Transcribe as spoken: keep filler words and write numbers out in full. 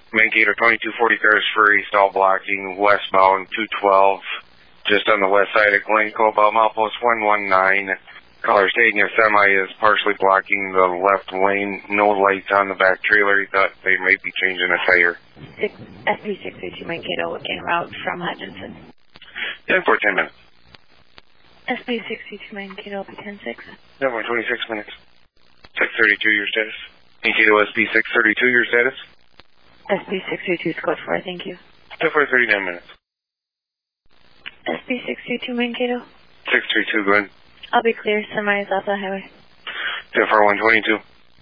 Mankato twenty-two forty cars free, stall blocking, westbound two twelve, just on the west side of Glencoe, about milepost one one nine. Caller stating a semi is partially blocking the left lane, no lights on the back trailer. He thought they might be changing a tire. S B six eight two Mankato en route from Hutchinson. ten for ten minutes. S B six eight two Mankato, ten six. ten for twenty-six minutes. six thirty-two, your status. Mankato S B six thirty-two, your status. S B six eight two, code four, thank you. ten for thirty-nine minutes. S B six eight two Mankato. six three two, go ahead. I'll be clear, semi is off the highway. ten for one twenty-two.